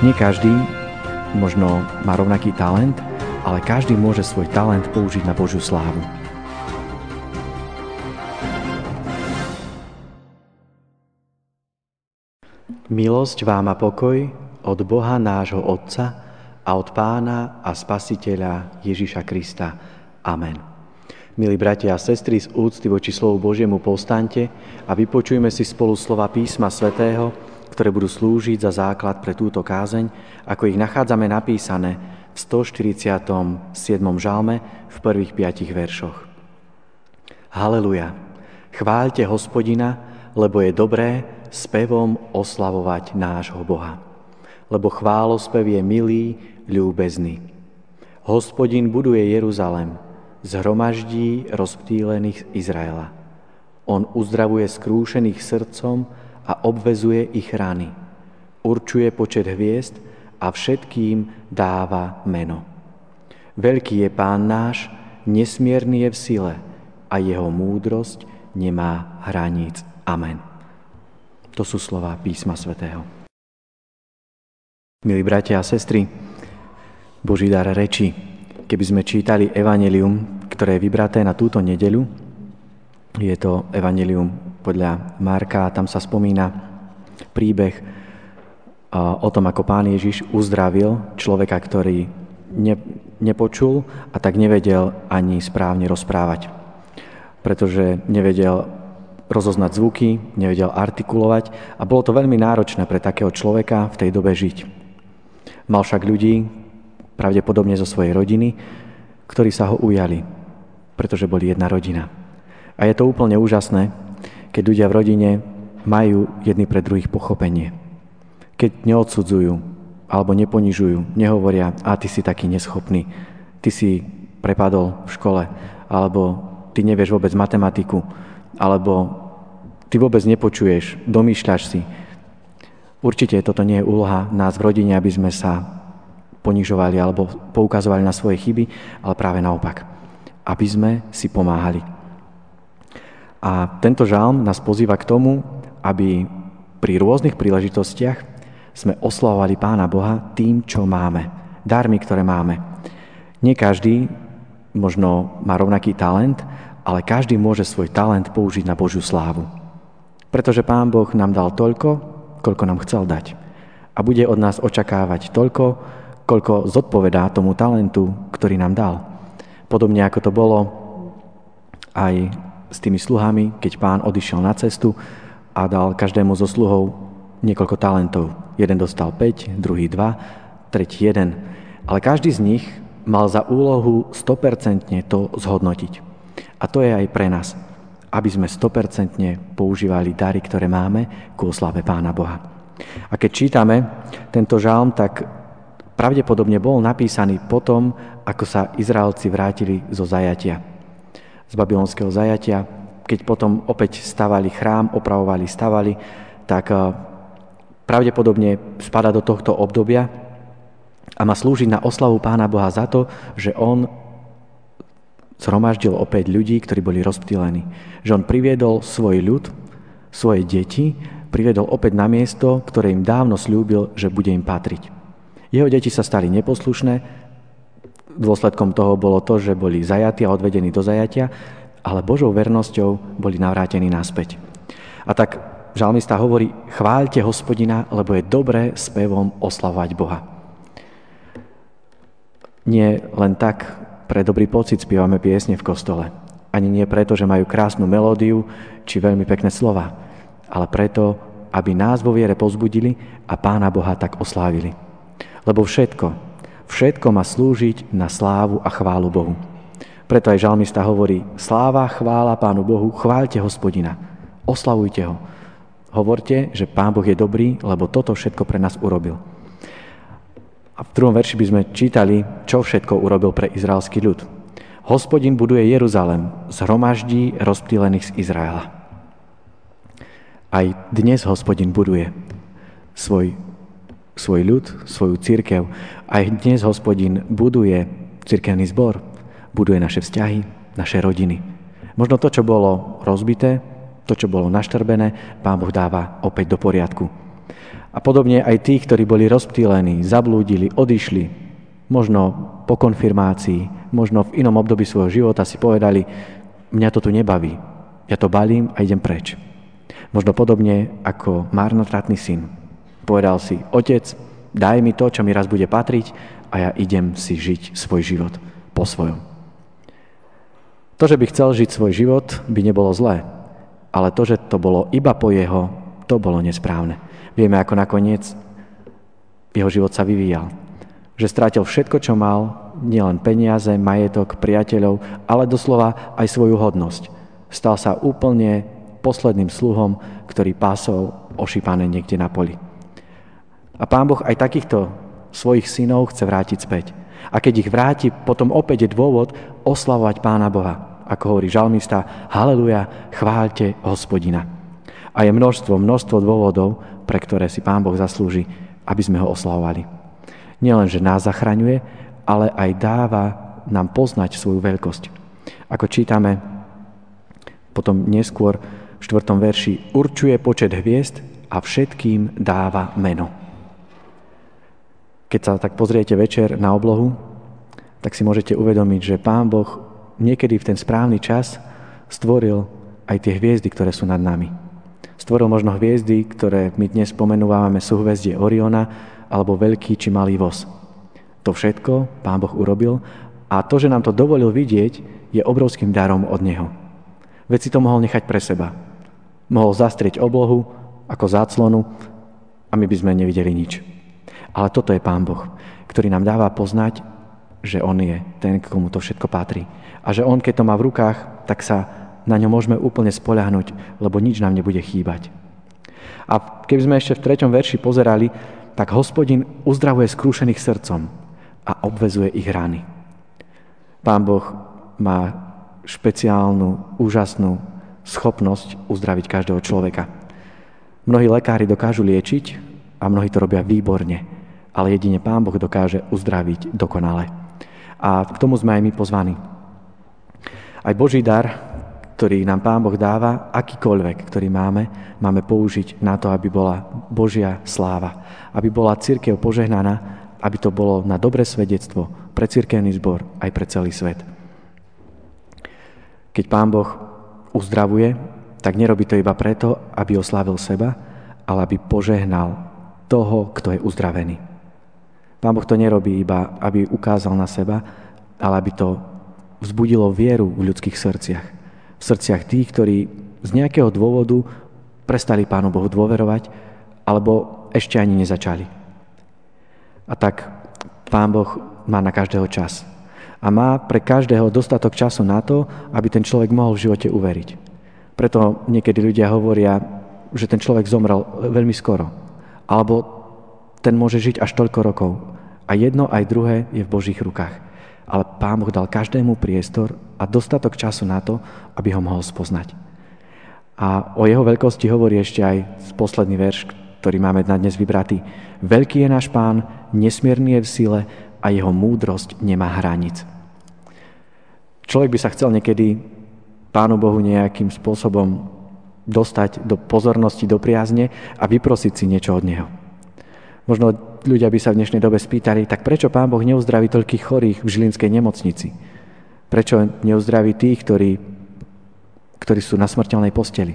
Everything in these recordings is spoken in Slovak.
Nie každý možno má rovnaký talent, ale každý môže svoj talent použiť na Božiu slávu. Milosť vám a pokoj od Boha nášho Otca a od Pána a Spasiteľa Ježiša Krista. Amen. Milí bratia a sestry, z úcty voči slovu Božiemu povstaňte a vypočujme si spolu slova písma svätého, ktoré budú slúžiť za základ pre túto kázeň, ako ich nachádzame napísané v 147. žalme v prvých 5 veršoch. Haleluja! Chváľte Hospodina, lebo je dobré spevom oslavovať nášho Boha. Lebo chválospev je milý, ľúbezný. Hospodin buduje Jeruzalem, zhromaždí rozptýlených Izraela. On uzdravuje skrúšených srdcom a obvezuje ich rany. Určuje počet hviezd a všetkým dáva meno. Veľký je Pán náš, nesmierny je v sile a jeho múdrosť nemá hraníc. Amen. To sú slová písma svätého. Milí bratia a sestry, Boží dar reči. Keby sme čítali evanjelium, ktoré je vybraté na túto nedeľu, je to evanjelium podľa Marka, tam sa spomína príbeh o tom, ako Pán Ježiš uzdravil človeka, ktorý nepočul a tak nevedel ani správne rozprávať. Pretože nevedel rozoznať zvuky, nevedel artikulovať a bolo to veľmi náročné pre takého človeka v tej dobe žiť. Mal však ľudí, pravdepodobne zo svojej rodiny, ktorí sa ho ujali, pretože boli jedna rodina. A je to úplne úžasné, keď ľudia v rodine majú jedni pre druhých pochopenie. Keď neodsudzujú alebo neponižujú, nehovoria, a ty si taký neschopný, ty si prepadol v škole, alebo ty nevieš vôbec matematiku, alebo ty vôbec nepočuješ, domýšľaš si. Určite toto nie je úloha nás v rodine, aby sme sa ponižovali alebo poukazovali na svoje chyby, ale práve naopak, aby sme si pomáhali. A tento žalm nás pozýva k tomu, aby pri rôznych príležitostiach sme oslavovali Pána Boha tým, čo máme, darmi, ktoré máme. Nie každý možno má rovnaký talent, ale každý môže svoj talent použiť na Božiu slávu. Pretože Pán Boh nám dal toľko, koľko nám chcel dať. A bude od nás očakávať toľko, koľko zodpovedá tomu talentu, ktorý nám dal. Podobne ako to bolo aj s tými sluhami, keď Pán odišiel na cestu a dal každému zo sluhov niekoľko talentov. Jeden dostal 5, druhý 2, tretí 1. Ale každý z nich mal za úlohu 100% to zhodnotiť. A to je aj pre nás, aby sme 100% používali dary, ktoré máme ku oslave Pána Boha. A keď čítame tento žalm, tak pravdepodobne bol napísaný potom, ako sa Izraelci vrátili zo zajatia. Z babylonského zajatia, keď potom opäť stavali chrám, opravovali, stavali, tak pravdepodobne spada do tohto obdobia a má slúžiť na oslavu Pána Boha za to, že on zhromaždil opäť ľudí, ktorí boli rozptýlení. Že on priviedol svoj ľud, svoje deti, priviedol opäť na miesto, ktoré im dávno sľúbil, že bude im patriť. Jeho deti sa stali neposlušné, dôsledkom toho bolo to, že boli zajatí a odvedení do zajatia, ale Božou vernosťou boli navrátení naspäť. A tak žalmista hovorí, chváľte Hospodina, lebo je dobré spevom oslavovať Boha. Nie len tak pre dobrý pocit spievame piesne v kostole. Ani nie preto, že majú krásnu melódiu či veľmi pekné slova, ale preto, aby nás vo viere povzbudili a Pána Boha tak oslávili. Lebo všetko má slúžiť na slávu a chválu Bohu. Preto aj žalmista hovorí, sláva, chvála Pánu Bohu, chváľte Hospodina, oslavujte ho. Hovorte, že Pán Boh je dobrý, lebo toto všetko pre nás urobil. A v 2. verši by sme čítali, čo všetko urobil pre izraelský ľud. Hospodin buduje Jeruzalem, zhromaždí rozptýlených z Izraela. Aj dnes Hospodin buduje svoj ľud, svoju cirkev. Aj dnes Hospodin buduje cirkevný zbor, buduje naše vzťahy, naše rodiny. Možno to, čo bolo rozbité, to, čo bolo naštrbené, Pán Boh dáva opäť do poriadku. A podobne aj tí, ktorí boli rozptýlení, zablúdili, odišli, možno po konfirmácii, možno v inom období svojho života si povedali, mňa to tu nebaví, ja to balím a idem preč. Možno podobne ako marnotratný syn. Povedal si, otec, daj mi to, čo mi raz bude patriť a ja idem si žiť svoj život po svojom. To, že by chcel žiť svoj život, by nebolo zlé, ale to, že to bolo iba po jeho, to bolo nesprávne. Vieme, ako nakoniec jeho život sa vyvíjal. Že strátil všetko, čo mal, nielen peniaze, majetok, priateľov, ale doslova aj svoju hodnosť. Stal sa úplne posledným sluhom, ktorý pásol ošípané niekde na poli. A Pán Boh aj takýchto svojich synov chce vrátiť späť. A keď ich vráti, potom opäť je dôvod oslavovať Pána Boha. Ako hovorí žalmista, haleluja, chváľte Hospodina. A je množstvo dôvodov, pre ktoré si Pán Boh zaslúži, aby sme ho oslavovali. Nielen, že nás zachraňuje, ale aj dáva nám poznať svoju veľkosť. Ako čítame potom neskôr v 4. verši, určuje počet hviezd a všetkým dáva meno. Keď sa tak pozriete večer na oblohu, tak si môžete uvedomiť, že Pán Boh niekedy v ten správny čas stvoril aj tie hviezdy, ktoré sú nad nami. Stvoril možno hviezdy, ktoré my dnes pomenúvame súhvezdie Oriona alebo veľký či malý voz. To všetko Pán Boh urobil a to, že nám to dovolil vidieť, je obrovským darom od Neho. Veď si to mohol nechať pre seba. Mohol zastrieť oblohu ako záclonu a my by sme nevideli nič. Ale toto je Pán Boh, ktorý nám dáva poznať, že On je ten, komu to všetko patrí. A že On, keď to má v rukách, tak sa na ňo môžeme úplne spoľahnúť, lebo nič nám nebude chýbať. A keby sme ešte v 3. verši pozerali, tak Hospodin uzdravuje skrúšených srdcom a obväzuje ich rany. Pán Boh má špeciálnu, úžasnú schopnosť uzdraviť každého človeka. Mnohí lekári dokážu liečiť a mnohí to robia výborne, ale jedine Pán Boh dokáže uzdraviť dokonale. A k tomu sme aj my pozvaní. Aj Boží dar, ktorý nám Pán Boh dáva, akýkoľvek, ktorý máme použiť na to, aby bola Božia sláva, aby bola cirkev požehnaná, aby to bolo na dobré svedectvo pre cirkevný zbor aj pre celý svet. Keď Pán Boh uzdravuje, tak nerobí to iba preto, aby oslávil seba, ale aby požehnal toho, kto je uzdravený. Pán Boh to nerobí iba, aby ukázal na seba, ale aby to vzbudilo vieru v ľudských srdciach. V srdciach tých, ktorí z nejakého dôvodu prestali Pánu Bohu dôverovať, alebo ešte ani nezačali. A tak Pán Boh má na každého čas. A má pre každého dostatok času na to, aby ten človek mohol v živote uveriť. Preto niekedy ľudia hovoria, že ten človek zomrel veľmi skoro. Alebo ten môže žiť až toľko rokov. A jedno aj druhé je v Božích rukách. Ale Pán Boh dal každému priestor a dostatok času na to, aby ho mohol spoznať. A o jeho veľkosti hovorí ešte aj posledný verš, ktorý máme na dnes vybratý. Veľký je náš Pán, nesmierny je v sile a jeho múdrosť nemá hranic. Človek by sa chcel niekedy Pánu Bohu nejakým spôsobom dostať do pozornosti, do priazne a vyprosiť si niečo od Neho. Možno ľudia by sa v dnešnej dobe spýtali, tak prečo Pán Boh neuzdraví toľkých chorých v žilinskej nemocnici? Prečo neuzdraví tých, ktorí sú na smrteľnej posteli?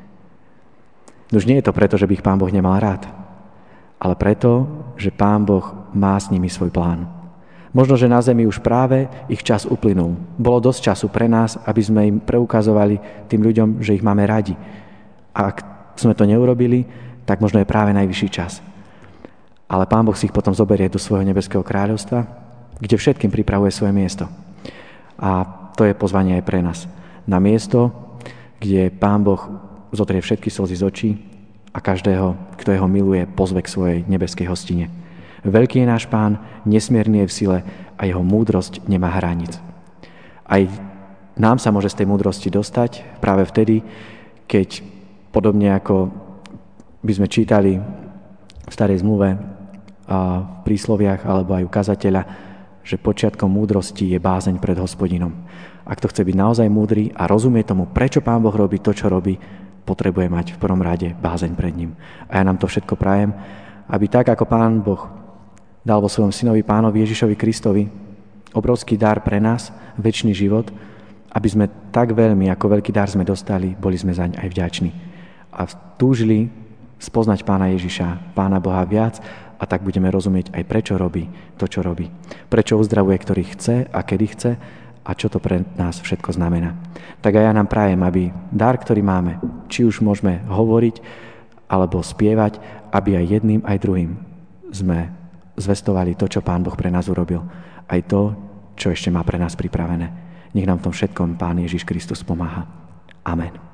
Už nie je to preto, že by ich Pán Boh nemal rád, ale preto, že Pán Boh má s nimi svoj plán. Možno, že na zemi už práve ich čas uplynul. Bolo dosť času pre nás, aby sme im preukazovali tým ľuďom, že ich máme radi. A ak sme to neurobili, tak možno je práve najvyšší čas. Ale Pán Boh si ich potom zoberie do svojho nebeského kráľovstva, kde všetkým pripravuje svoje miesto. A to je pozvanie aj pre nás. Na miesto, kde Pán Boh zotrie všetky slzy z očí a každého, kto jeho miluje, pozve k svojej nebeskej hostine. Veľký je náš Pán, nesmierny je v sile a jeho múdrosť nemá hranic. Aj nám sa môže z tej múdrosti dostať práve vtedy, keď podobne ako by sme čítali v Starej zmluve a v prísloviach alebo aj u kazateľa, že počiatkom múdrosti je bázeň pred Hospodinom. Ak to chce byť naozaj múdry a rozumie tomu, prečo Pán Boh robí to, čo robí, potrebuje mať v prvom rade bázeň pred ním. A ja nám to všetko prajem aby tak, ako Pán Boh dal vo svojom synovi Pánovi Ježišovi Kristovi obrovský dar pre nás, večný život, aby sme tak veľmi, ako veľký dar sme dostali, boli sme zaň aj vďační. A túžili spoznať Pána Ježiša, Pána Boha viac, a tak budeme rozumieť aj prečo robí to, čo robí. Prečo uzdravuje, ktorý chce a kedy chce a čo to pre nás všetko znamená. Tak aj ja nám prajem, aby dar, ktorý máme, či už môžeme hovoriť alebo spievať, aby aj jedným, aj druhým sme zvestovali to, čo Pán Boh pre nás urobil. Aj to, čo ešte má pre nás pripravené. Nech nám v tom všetkom Pán Ježiš Kristus pomáha. Amen.